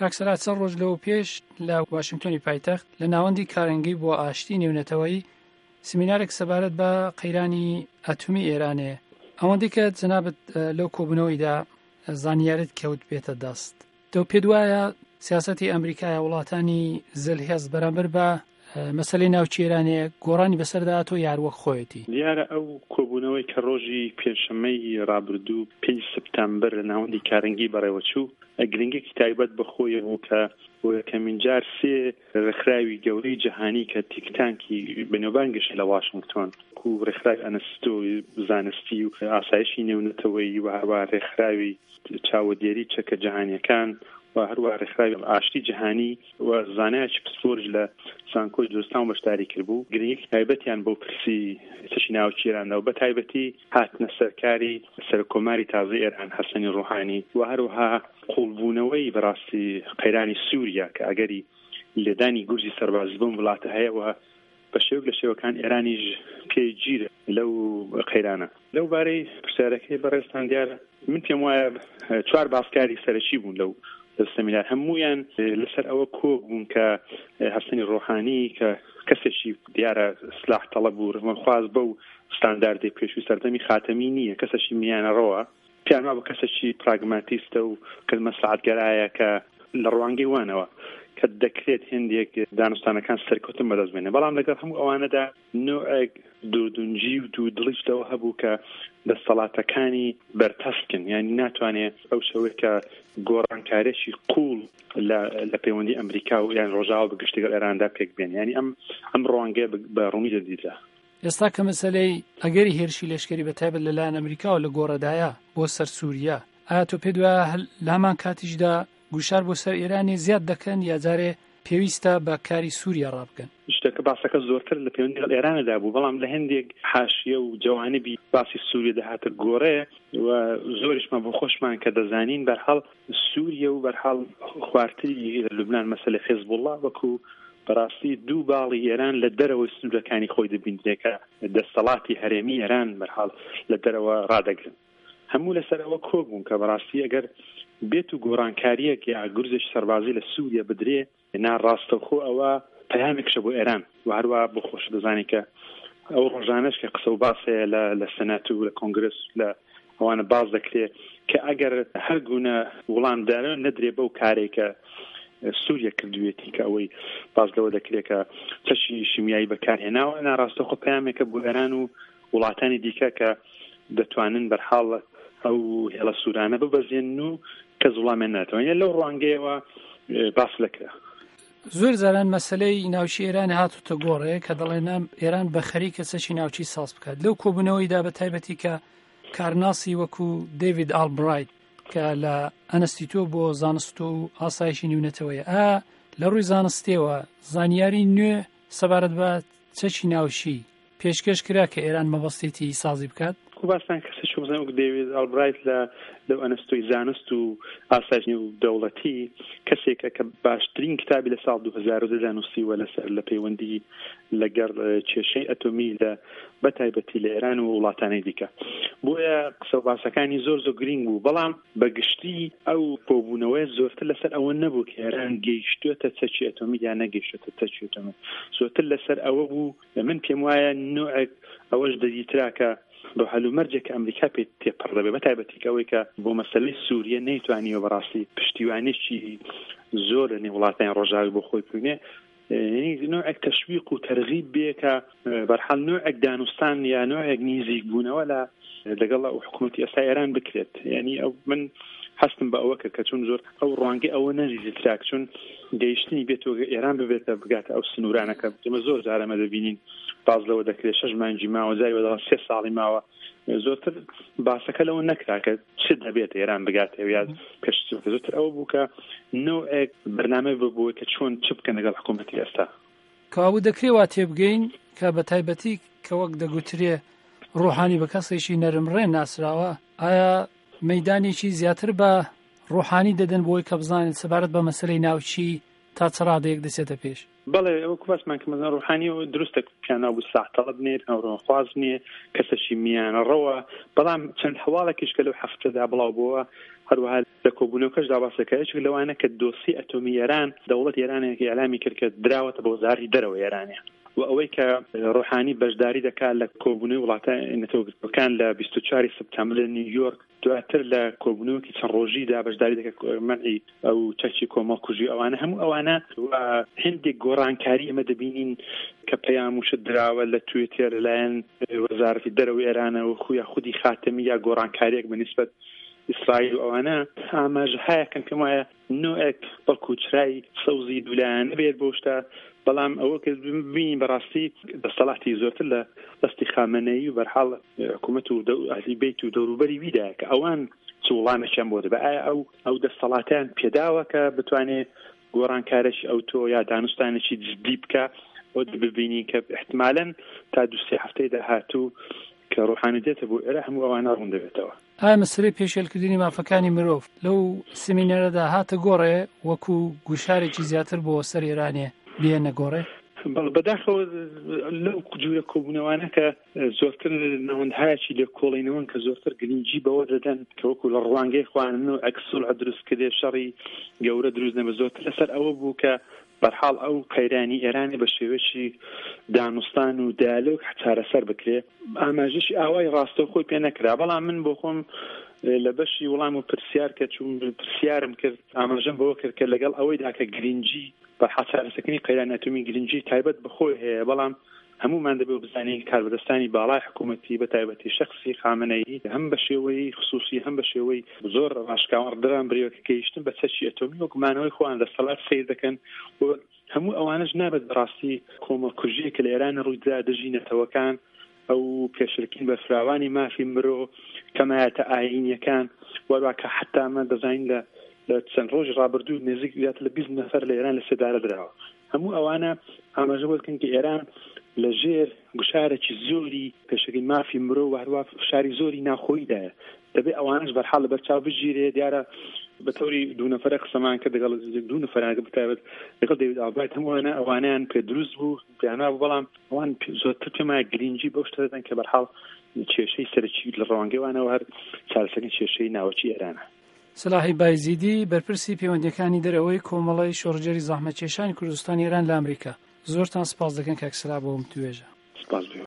کاکسەرات چەند ڕۆژ لەوە پێش لە واشنگتۆنی پایتەخت لە ناوەندی کارنگی بۆ ئاشتی نێونەتەوەی سمینارێک سەبارەت بە قەیرانی ئەتۆمی ئێرانەیە. ئەوەندەی کە جەنابەت لەو کۆبوونەوەیدا زانیاریت کەوت بێتە دەست. دەو پێت وایە سیاسەتی ئەمریکای وڵاتانی زەلهێز بەرامبەر بە مەسەلەی ناوچی ئێرانەیە گۆڕانی بەسەرداتۆ یاروەک خۆیەتی. دیارە ئەو کۆبوونەوەی کە ڕۆژی پێنجشەممەی ڕابردوو 5 سپتامبەر لە ناوەندی کارنگی بەڕێوەچوو گرنگێکی تایبەت بەخۆیە بوو کە یەکەمین جار سێ ڕێکخراوی گەورەی جەهانی کە تیکتانکی بەنێوبانگەشی لە واشنگتۆن و ڕێکخراوی ئەنەستۆی زانستی و ئاسایشی نێونەتەوەی و هەروە ڕێکخراوی چاوەدێری چەکە جەهانیەکان و هەروە ڕێکخراوی ئاشتی جەهانی و زانایکی پسپۆرج لە سانکۆی دۆستان بەشداری کردبوو. گرنگێکی تایبەتیان بۆ پرسی چەشی ناوچی ئێراندا و بە تایبەتی هاتنە سەرکاری سەرکۆماری تازە ئێران حەسەنی ڕوحانی و هەروەها قوڵبوونەوەی بەڕاستی قەیرانی سووریا کە ئەگەری لێدانی گورجی سەربازی بۆم وڵاتە هەیە و بە شێوک لە شێوەکان ئێرانیش پێی گیرە لەو قەیرانە. لەو بارەی پرسیارەکەی بەڕێستان دیارە من پێم وایە 4 باسکاری سەرەکی بوون لەو سەمینار، هەموویان لەسەر ئەوە کۆ بوون کە حەسەنی ڕۆحانی کە کەسێکی دیارە سلاح تەڵەب بوو ڕەمەخواز بەو ستانداردی پێشووی سەردەمی خاتەمی نییە، کەسێکی میانەڕەوە پیانوا بە کەسێکی پراگماتیستە و کە مەسلحەتگەرایە کە لە ڕوانگەی وانەوە کە دەکرێت هێندێک دانوستانەکان سەرکەوتن بەدەستبێنێ. بەڵام لەگەڵ هەموو ئەوانەدا نوعێک دوودونجی و دوودڵیشتەوە هەبوو کە دەسەڵاتەکانی بەرتەسکن، یعنی ناتوانێت ئەو شەوەیە کە گۆڕانکارێکی قوڵ لە پەیوەندی ئەمریکا و یان ڕۆژاوا بە گشتیگەڵ ئێراندا پێک بێن، یعنی ئەم ڕوانگەیە بە ڕوونی دەدیتە. ئێستا کە مەسەلەی ئەگەری هێرشی لەشکری بەتایبەت لەلایەن ئەمریکا و لە گۆڕەدایە بۆ سەر سووریا، ئایا تۆ پێت وایە لە هەمان کاتیشدا گوشار بۆ سەر ئێرانی زیاد دەکەن یا جارێ پێویستە بە کاری سووریا ڕابکەن؟ شتێکە باسەکە زۆرتر لە پەیوەندی لەگەڵ ئێرانەدا بوو، بەڵام لە هەندێک حاشیە و جوانبی باسی سووریا دەهاتە گۆڕێ و زۆریشمان بۆ خۆشمان کە دەزانین بەرحاڵ سووریا و بەرحاڵ خواردنی لوبنان مەسەلە حیزبوڵڵا وەکو بەڕاستی دوو باڵی ئێران لە دەرەوەی سنوورەکانی خۆی دەبینرێکە دەسەڵاتی هەرێمی ئێران بەرحاڵ لە دەرەوە ڕادەگرن. هەموو لەسەرەوە کۆ بوون کە بەڕاستی ئەگەر بێت و گۆڕانکاریەک یا گورزێکی سەربازی لە سووریا بدرێ ناڕاستەوخۆ ئەوە پەیامێکشە بۆ ئێران و هەروە بۆ خۆش دەزانی کە ئەو ڕۆژانەش کە قسە و باسەیە لە سەنات و لە کۆنگرس لە ئەوانە باز دەکرێت کە ئەگەر هەر گونە وڵامدارە نەدرێ بەو کارێکە سووریا کردوێتی کە ئەوەی باز لەوە دەکرێت کە چەشی شیمیایی بەکارهێناوە ناڕاستەخۆ پەیامێکە بۆ ئێران و وڵاتانی دیکە کە دەتوانن بەرحاڵ ئەو هێڵە سوورانە ببەزێن و کە زوڵامیان ناتوانێت لەو ڕوانگەیەوە باس لەکرا. زۆر جاران مەسەلەی ناوچی ئێران هاتوتە گۆڕێ کە دەڵێن ئێران بە خەریکە چەشی ناوچی ساز بکات. لەو کۆبوونەوەیدا بە تایبەتی کە کارناسی وەکو دەیڤید ئالبرایت کە لە ئەنستیتۆ بۆ زانست و ئاسایشی نێونەتەوەیە لە ڕووی زانستیەوە زانیاری نوێ سەبارەت بە چەکی ناوچی پێشکەش کرا کە ئێران مەبەستێتی سازی بکات. باستان کەسێکی بزانێت وەک دەیڤید ئالبرایت لەو ئەنستۆی زانست و ئاسایشی و دەوڵەتی کەسێکە کە باشترین کتابی لە ساڵ 2010 نووسیوە لەسەر لە پەیوەندی لەگەڵ کێشەی ئەتۆمی لە بەتایبەتی لە ئێران و وڵاتانی دیکە. بۆیە قسە و باسەکانی زۆر گرنگ بوو، بەڵام بەگشتی ئەو کۆبوونەوەی زۆرتر لەسەر ئەوە نەبوو کە ئێران گەیشتوێتە چەکی ئەتۆمی یا نەگەیشتوێتە چەکی ئەتۆمی، زۆرتر لەسەر ئەوە بوو. من پێم وایە نوعێک ئەوەش دەدیترا کە بۆ هەلومەرجێک کە ئەمریکا پێ تێپەڕ دەبێ بەتایبەتی ئەوەی کە بۆ مەسەلەی سووریا نەیتوانیوە بەڕاستی پشتیوانێکی زۆر لە نێو وڵاتانی ڕۆژاوی بۆ خۆی بکوێنێ، یعنی نوعێک تەشویق و تەرغیب بێ کە بەرحاڵ نوعێک دانوستان یا نوعێک نزیک بوونەوە لەگەڵ ئەو حکوومەتی ئێستا ئێران بکرێت. یعنی ئەو من هەستم بە ئەوە کە چون زۆر ئەو ڕوانگەی ئەوە نەریزیتراک چون گەیشتنی بێتەوە ئێران ببێتە بگاتە ئەو سنوورانەکە. ئێمە زۆر جارەمە دەبینین باز لەوە دەکرێت 6 مانگی ماوە جاری وەدا 3 ساڵی ماوە زۆرتر باسەکە لەوە نەکرا کە چ دەبێت ئێران بگاتەوە یا پێشچووکە زۆرتر ئەوە بوو کە نوعێک بەرنامە ببووە کە چۆن چ بکەن لەگەڵ حکوومەتی ئێستا. کەوابوو دەکرێت وا تێبگەین کە بە تایبەتی کە وەک دەگوترێ ڕۆحانی بە کەسێکی نەرمڕێ ناسراوە، ئایا مەیدانێکی زیاتر بە ڕۆحانی دەدەن بۆی کە بزانێت سەبارەت بە مەسەلەی ناوچی تا چ ڕادەیەک دەچێتە پێش؟ بەڵێ ئەوە کوباسمان کە مەزان ڕوحانی و دروستە پیانە بوو سلاح تەڵەب نێت هەوڕۆخواز نییە کەسەشی میانە ڕەوە، بەڵام چەند هەواڵێکیش کە لەو هەفتەدا بڵاو بووە هەروەها لە کۆبوونەوەکەشدا باسەکەیەک لەوانە کە دۆسی ئەتۆمی ئێران دەوڵەت ئێرانێکی ئەعلامی کرد کە دراوەتە بۆ وەزارەتی دەرەوە ئێرانە و ئەوەی کە ڕۆحانی بەشداری دەکات لە کۆبوونەوەی وڵاتە نەتەوەگرتوەکان لە 24 سپتامبر لە نیویۆرک دواتر لە کۆبوونەوەکی چەند ڕۆژیدا بەشداری دەکات مەنعی ئەو چەکی کۆمەڵکوژی ئەوانە هەموو ئەوانە و هەندێک گۆڕانکاری ئەمە دەبینین کە پەیام وشت دراوە لە توێتێر لەلایەن وەزارەتی دەرەوەی ئێرانە و خویا خودی خاتەمی یا گۆڕانکاریەک بەنسبەت ئیسرائیل و ئەوانە ئاماژەهایەکەن پێم وایە نوعێک بەڵکو چرای سەوزی دوولایەن نەبێت بۆ شتە بەڵام ئەوە کە ببینین بەڕاستی دەسەڵاتی زۆرتر لە دەستی خامنەیی و بەرحاڵ حکوومەت و ئەهلی بیت و دەوروبەری ویدا کە ئەوان چ وڵامێکیان بۆ دەبێت ئایا ئەو دەسەڵاتیان پێداوە کە بتوانێت گۆڕانکارێکی ئەوتۆ یا دانوستانێکی جدی بکە بۆ ببینین کە احتمالاً تا 2-3 هەفتەی داهاتوو کە ڕۆحانی دێتە بۆ ئێرە هەموو ئەوانە ڕوون دەبێتەوە. ئایا مەسەلەی پێشێلکردنی مافەکانی مرۆڤ لەو سمینەرەدا هاتە گۆڕێ وەکو گوشارێکی زیاتر بۆ سەر ئێرانێ بێنە گۆڕێ؟ بەداخەوە لەو جوورە کۆبوونەوانە کە زۆرتر نەوەندهایەکی لێ کۆڵینەوەن کە زۆرتر گرنگی بەوە دەدەن کە وەکو لە ڕوانگەی خوانن و ئەکسول دروستکردێ شەڕی گەورە دروست نەبە زۆرتر لەسەر ئەوە بوو کە بەرحاڵ ئەو قەیرانی ئێرانی بە شێوەیەکی دانوستان و دایالۆگ چارەسەر بکرێ ئاماژەشی ئاوای ڕاستەوخۆی پێ نەکرا بەڵام من بۆ خۆم لە بەشی وەڵام و پرسیار کە چوون پرسیارم کرد ئاماژەم بەوە کرد کە لەگەڵ ئەوەیدا کە گرنگی بەرحاڵ چارەسەرکردنی قەیرانی ئەتۆمی گرنگی تایبەت بەخۆی هەیە بەڵام هەمومان دەبێت بزانین کاربەدەستانی باڵای حکوومەتی بە تایبەتی شەخسی خامنەیی هەم بە شێوەی خصوصی هەم بە شێوەی زۆر ڕاشکاوەڕدران بڕیوە کە گەیشتن بە چەکی ئەتۆمی وەکمانەوەی خۆیان دەسەڵات سیر دەکەن و هەموو ئەوانش نابێت بەڕاستی کۆمەڵکوژیە کە لە ئێران ڕوویدا دژینەتەوەکان ئەو پێشرکین بە فراوانی مافی مرۆ کەمایەتە ئاینیەکان وەروە کە حتامە دەزانین لە چەند ڕۆژ ڕابردوو نزیک لە 20 نەفەر لە ئێران لە سێدارە درراوە هەموو ئەوانە ئاماژە بۆ دەکەن کە ئێران لە ژێر گوشارێکی زۆری پێشەکەی مافی مرۆ و هەروە فشاری زۆری ناخۆییدایە دەبێت ئەوانش بەرحاڵ لە بەرچاو بژیرێ دیارە بە تەوری 2 نەفەرە قسەمان کرد لەگەڵ 2 نەفەرانگە بتابێت لەگەڵ دەوید ئابرایت هەمووانە ئەوانیان پێ دروست بوو پێیانوا بوو بەڵام ئەوان زۆرتر پێمای گرنگی بەو شتە دەدەن کە بەرحاڵ کێشەی سەرەکی لە ڕەوانگەیوانەوە هەر چارەسەری کێشەی ناوەکی ئێرانە. سلاحی بایزیدی بەرپرسی پەیوەندیەکانی دەرەوەی کۆمەڵەی شۆڕجەری زەحمەتکێشانی کوردستانی ئێران لە ئەمریکا زۆرتان سپاس دەکەن کە ئەکسرا بۆم توێژە. سپاس.